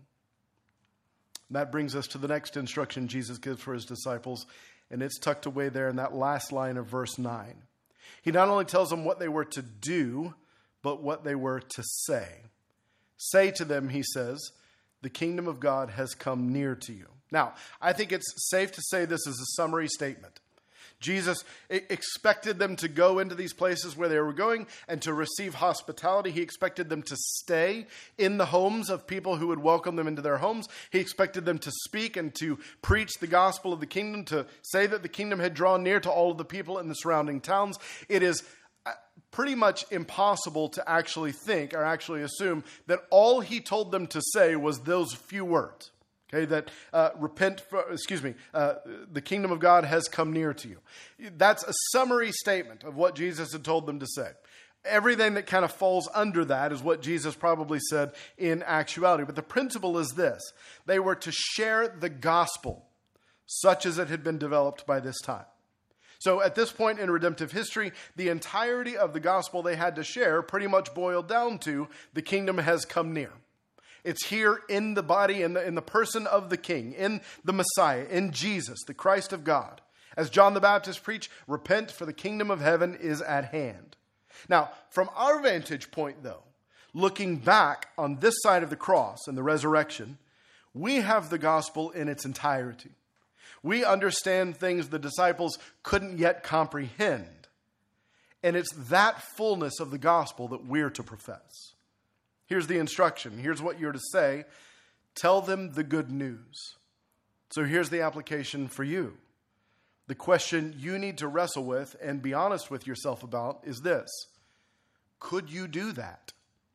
And that brings us to the next instruction Jesus gives for his disciples, and it's tucked away there in that last line of verse nine. He not only tells them what they were to do, but what they were to say. Say to them, he says, the kingdom of God has come near to you. Now, I think it's safe to say this is a summary statement. Jesus expected them to go into these places where they were going and to receive hospitality. He expected them to stay in the homes of people who would welcome them into their homes. He expected them to speak and to preach the gospel of the kingdom, to say that the kingdom had drawn near to all of the people in the surrounding towns. It is pretty much impossible to actually think or actually assume that all he told them to say was those few words. Okay, that uh, repent, for, excuse me, uh, the kingdom of God has come near to you. That's a summary statement of what Jesus had told them to say. Everything that kind of falls under that is what Jesus probably said in actuality. But the principle is this. They were to share the gospel such as it had been developed by this time. So at this point in redemptive history, the entirety of the gospel they had to share pretty much boiled down to the kingdom has come near. It's here in the body, in the, in the person of the King, in the Messiah, in Jesus, the Christ of God. As John the Baptist preached, repent for the kingdom of heaven is at hand. Now, from our vantage point though, looking back on this side of the cross and the resurrection, we have the gospel in its entirety. We understand things the disciples couldn't yet comprehend. And it's that fullness of the gospel that we're to profess. Here's the instruction. Here's what you're to say. Tell them the good news. So here's the application for you. The question you need to wrestle with and be honest with yourself about is this. Could you do that?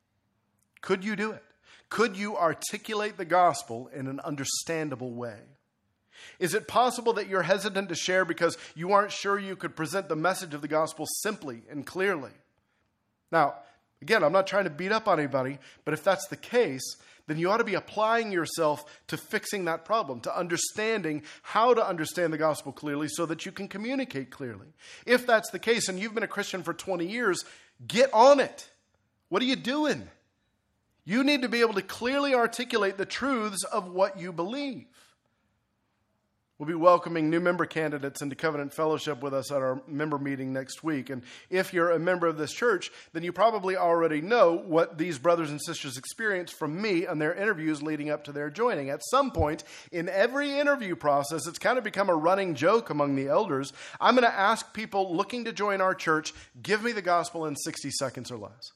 Could you do it? Could you articulate the gospel in an understandable way? Is it possible that you're hesitant to share because you aren't sure you could present the message of the gospel simply and clearly? Now, again, I'm not trying to beat up on anybody, but if that's the case, then you ought to be applying yourself to fixing that problem, to understanding how to understand the gospel clearly so that you can communicate clearly. If that's the case and you've been a Christian for twenty years, get on it. What are you doing? You need to be able to clearly articulate the truths of what you believe. We'll be welcoming new member candidates into Covenant Fellowship with us at our member meeting next week. And if you're a member of this church, then you probably already know what these brothers and sisters experienced from me on their interviews leading up to their joining. At some point in every interview process, it's kind of become a running joke among the elders. I'm going to ask people looking to join our church, give me the gospel in sixty seconds or less.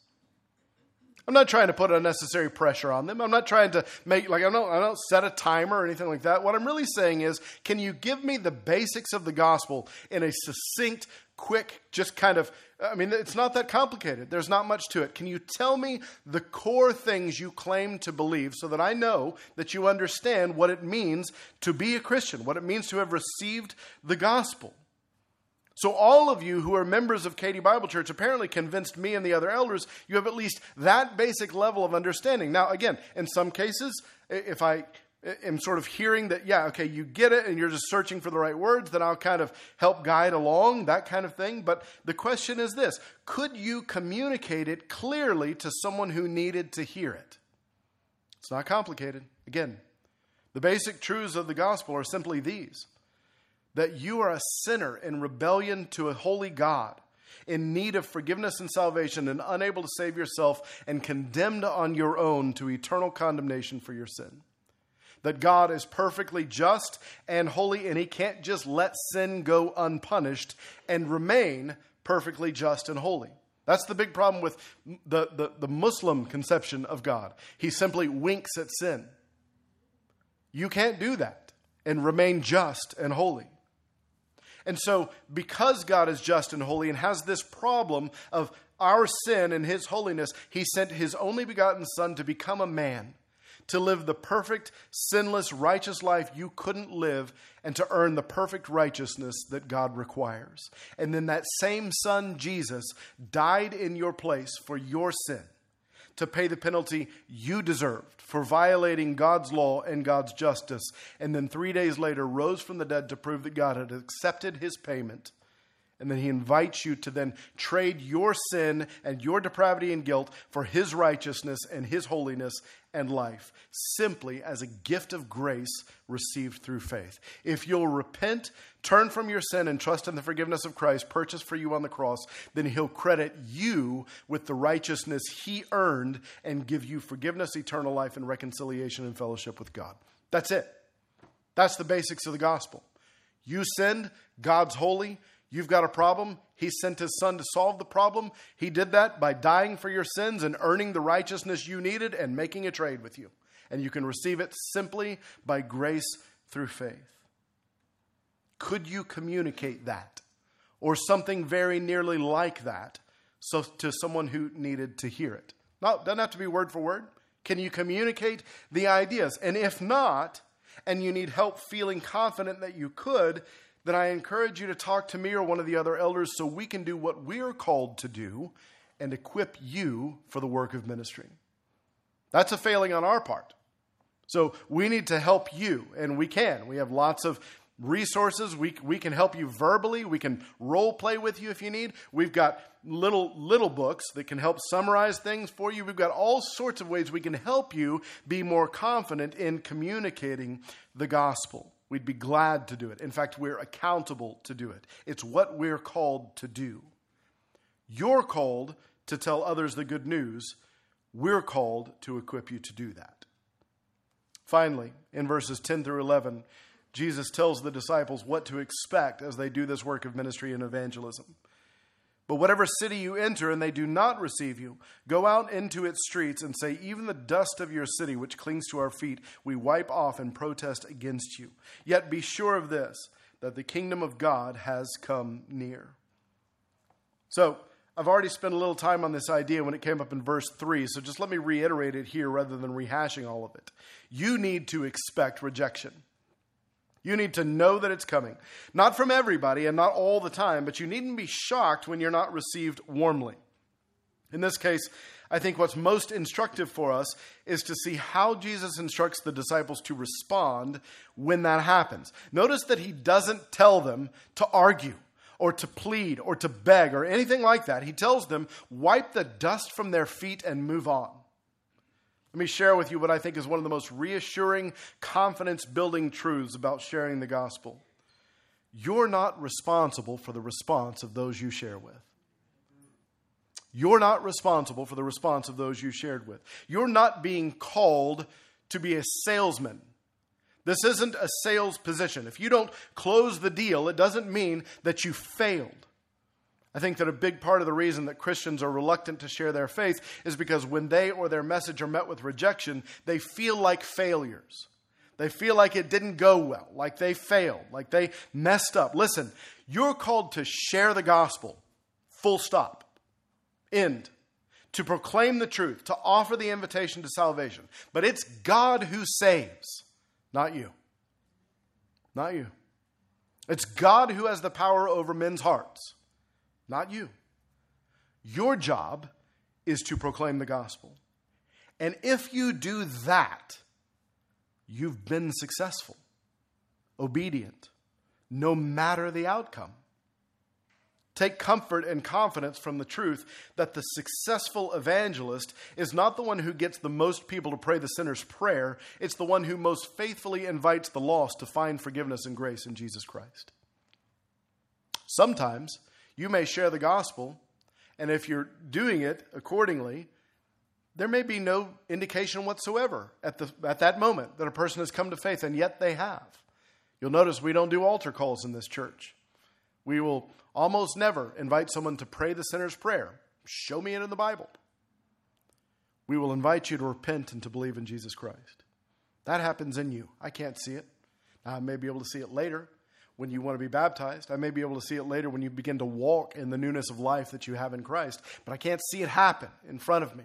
I'm not trying to put unnecessary pressure on them. I'm not trying to make, like, I don't, I don't set a timer or anything like that. What I'm really saying is, can you give me the basics of the gospel in a succinct, quick, just kind of, I mean, it's not that complicated. There's not much to it. Can you tell me the core things you claim to believe so that I know that you understand what it means to be a Christian, what it means to have received the gospel? So all of you who are members of Katy Bible Church apparently convinced me and the other elders you have at least that basic level of understanding. Now, again, in some cases, if I am sort of hearing that, yeah, okay, you get it and you're just searching for the right words, then I'll kind of help guide along, that kind of thing. But the question is this: could you communicate it clearly to someone who needed to hear it? It's not complicated. Again, the basic truths of the gospel are simply these: that you are a sinner in rebellion to a holy God, in need of forgiveness and salvation, and unable to save yourself, and condemned on your own to eternal condemnation for your sin. That God is perfectly just and holy, and he can't just let sin go unpunished and remain perfectly just and holy. That's the big problem with the, the, the Muslim conception of God. He simply winks at sin. You can't do that and remain just and holy. And so, because God is just and holy and has this problem of our sin and his holiness, he sent his only begotten Son to become a man, to live the perfect, sinless, righteous life you couldn't live, and to earn the perfect righteousness that God requires. And then that same Son, Jesus, died in your place for your sin, to pay the penalty you deserved for violating God's law and God's justice, and then three days later rose from the dead to prove that God had accepted his payment. And then he invites you to then trade your sin and your depravity and guilt for his righteousness and his holiness and life, simply as a gift of grace received through faith. If you'll repent, turn from your sin, and trust in the forgiveness of Christ purchased for you on the cross, then he'll credit you with the righteousness he earned and give you forgiveness, eternal life, and reconciliation and fellowship with God. That's it. That's the basics of the gospel. You sinned, God's holy. You've got a problem. He sent his Son to solve the problem. He did that by dying for your sins and earning the righteousness you needed and making a trade with you. And you can receive it simply by grace through faith. Could you communicate that or something very nearly like that so to someone who needed to hear it? No, it doesn't have to be word for word. Can you communicate the ideas? And if not, and you need help feeling confident that you could, then I encourage you to talk to me or one of the other elders so we can do what we're called to do and equip you for the work of ministry. That's a failing on our part. So we need to help you, and we can. We have lots of resources. We, we can help you verbally. We can role play with you if you need. We've got little, little books that can help summarize things for you. We've got all sorts of ways we can help you be more confident in communicating the gospel. We'd be glad to do it. In fact, we're accountable to do it. It's what we're called to do. You're called to tell others the good news. We're called to equip you to do that. Finally, in verses ten through eleven, Jesus tells the disciples what to expect as they do this work of ministry and evangelism. But whatever city you enter and they do not receive you, go out into its streets and say, even the dust of your city, which clings to our feet, we wipe off and protest against you. Yet be sure of this, that the kingdom of God has come near. So, I've already spent a little time on this idea when it came up in verse three, so just let me reiterate it here rather than rehashing all of it. You need to expect rejection. You need to know that it's coming. Not from everybody and not all the time, but you needn't be shocked when you're not received warmly. In this case, I think what's most instructive for us is to see how Jesus instructs the disciples to respond when that happens. Notice that he doesn't tell them to argue or to plead or to beg or anything like that. He tells them, wipe the dust from their feet and move on. Let me share with you what I think is one of the most reassuring, confidence-building truths about sharing the gospel. You're not responsible for the response of those you share with. You're not responsible for the response of those you shared with. You're not being called to be a salesman. This isn't a sales position. If you don't close the deal, it doesn't mean that you failed. I think that a big part of the reason that Christians are reluctant to share their faith is because when they or their message are met with rejection, they feel like failures. They feel like it didn't go well, like they failed, like they messed up. Listen, you're called to share the gospel, full stop, end, to proclaim the truth, to offer the invitation to salvation. But it's God who saves, not you. Not you. It's God who has the power over men's hearts, not you. Your job is to proclaim the gospel. And if you do that, you've been successful, obedient, no matter the outcome. Take comfort and confidence from the truth that the successful evangelist is not the one who gets the most people to pray the sinner's prayer. It's the one who most faithfully invites the lost to find forgiveness and grace in Jesus Christ. Sometimes you may share the gospel, and if you're doing it accordingly, there may be no indication whatsoever at the at that moment that a person has come to faith, and yet they have. You'll notice we don't do altar calls in this church. We will almost never invite someone to pray the sinner's prayer. Show me it in the Bible. We will invite you to repent and to believe in Jesus Christ. That happens in you. I can't see it. Now, I may be able to see it later when you want to be baptized. I may be able to see it later when you begin to walk in the newness of life that you have in Christ. But I can't see it happen in front of me.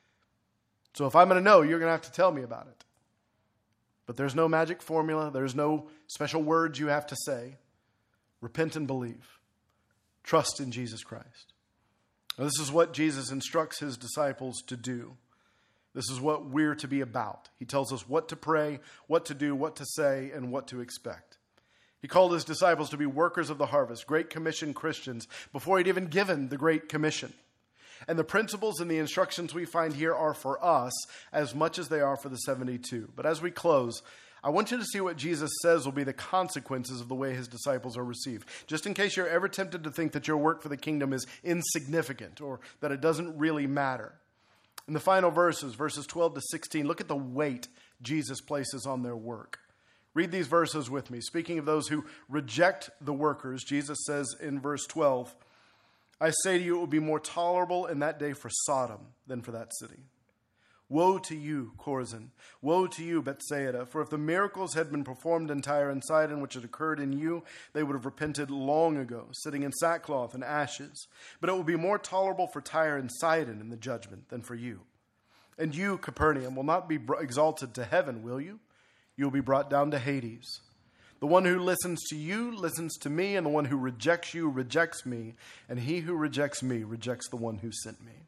So if I'm going to know, you're going to have to tell me about it. But there's no magic formula. There's no special words you have to say. Repent and believe. Trust in Jesus Christ. Now, this is what Jesus instructs his disciples to do. This is what we're to be about. He tells us what to pray, what to do, what to say, and what to expect. He called his disciples to be workers of the harvest, Great Commission Christians, before he'd even given the Great Commission. And the principles and the instructions we find here are for us as much as they are for the seventy-two. But as we close, I want you to see what Jesus says will be the consequences of the way his disciples are received. Just in case you're ever tempted to think that your work for the kingdom is insignificant or that it doesn't really matter. In the final verses, verses twelve to sixteen, look at the weight Jesus places on their work. Read these verses with me. Speaking of those who reject the workers, Jesus says in verse twelve, I say to you, it will be more tolerable in that day for Sodom than for that city. Woe to you, Chorazin! Woe to you, Bethsaida! For if the miracles had been performed in Tyre and Sidon, which had occurred in you, they would have repented long ago, sitting in sackcloth and ashes. But it will be more tolerable for Tyre and Sidon in the judgment than for you. And you, Capernaum, will not be exalted to heaven, will you? You will be brought down to Hades. The one who listens to you listens to me, and the one who rejects you rejects me, and he who rejects me rejects the one who sent me.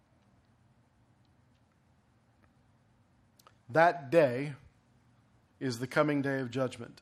That day is the coming day of judgment.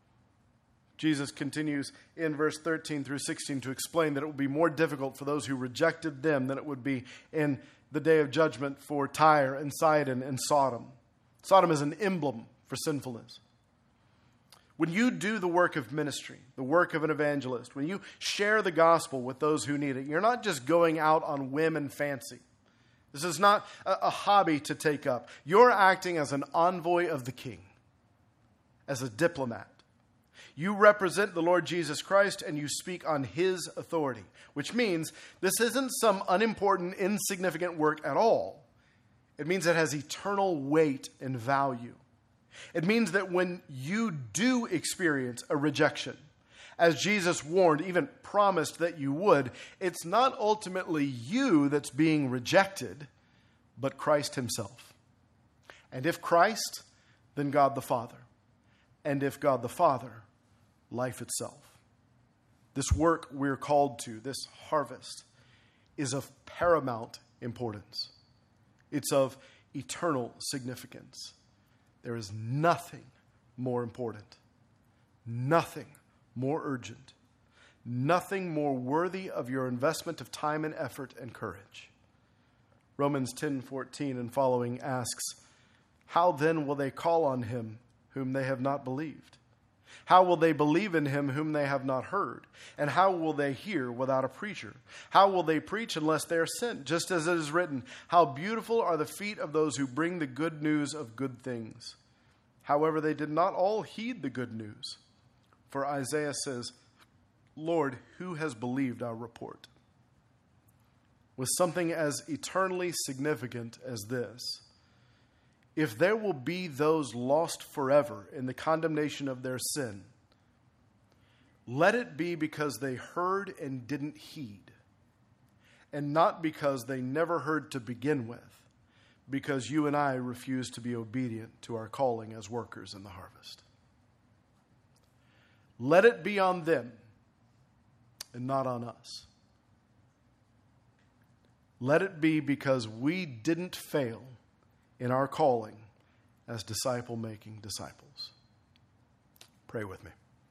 Jesus continues in verse thirteen through sixteen to explain that it will be more difficult for those who rejected them than it would be in the day of judgment for Tyre and Sidon and Sodom. Sodom is an emblem for sinfulness. When you do the work of ministry, the work of an evangelist, when you share the gospel with those who need it, you're not just going out on whim and fancy. This is not a, a hobby to take up. You're acting as an envoy of the King, as a diplomat. You represent the Lord Jesus Christ and you speak on his authority, which means this isn't some unimportant, insignificant work at all. It means it has eternal weight and value. It means that when you do experience a rejection, as Jesus warned, even promised that you would, it's not ultimately you that's being rejected, but Christ himself. And if Christ, then God the Father. And if God the Father, life itself. This work we're called to, this harvest, is of paramount importance. It's of eternal significance. There is nothing more important, nothing more urgent, nothing more worthy of your investment of time and effort and courage. Romans ten fourteen and following asks, how then will they call on him whom they have not believed? How will they believe in him whom they have not heard? And how will they hear without a preacher? How will they preach unless they are sent? Just as it is written, how beautiful are the feet of those who bring the good news of good things. However, they did not all heed the good news. For Isaiah says, Lord, who has believed our report? With something as eternally significant as this, if there will be those lost forever in the condemnation of their sin, let it be because they heard and didn't heed, and not because they never heard to begin with, because you and I refuse to be obedient to our calling as workers in the harvest. let it be on them and not on us. Let it be because we didn't fail in our calling as disciple-making disciples. Pray with me.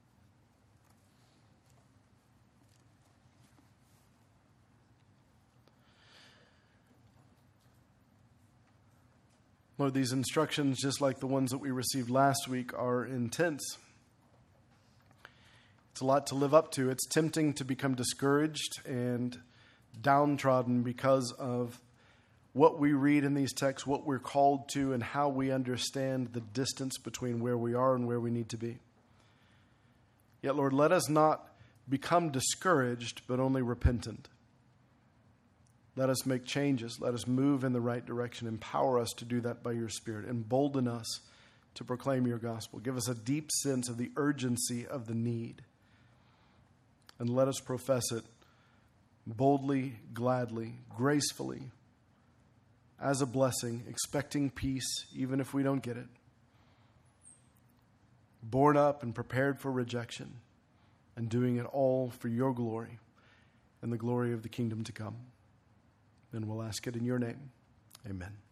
Lord, these instructions, just like the ones that we received last week, are intense. It's a lot to live up to. It's tempting to become discouraged and downtrodden because of what we read in these texts, what we're called to, and how we understand the distance between where we are and where we need to be. Yet, Lord, let us not become discouraged, but only repentant. Let us make changes. Let us move in the right direction. Empower us to do that by your Spirit. Embolden us to proclaim your gospel. Give us a deep sense of the urgency of the need. And let us profess it boldly, gladly, gracefully, as a blessing, expecting peace, even if we don't get it. Born up and prepared for rejection, and doing it all for your glory and the glory of the kingdom to come. And we'll ask it in your name. Amen.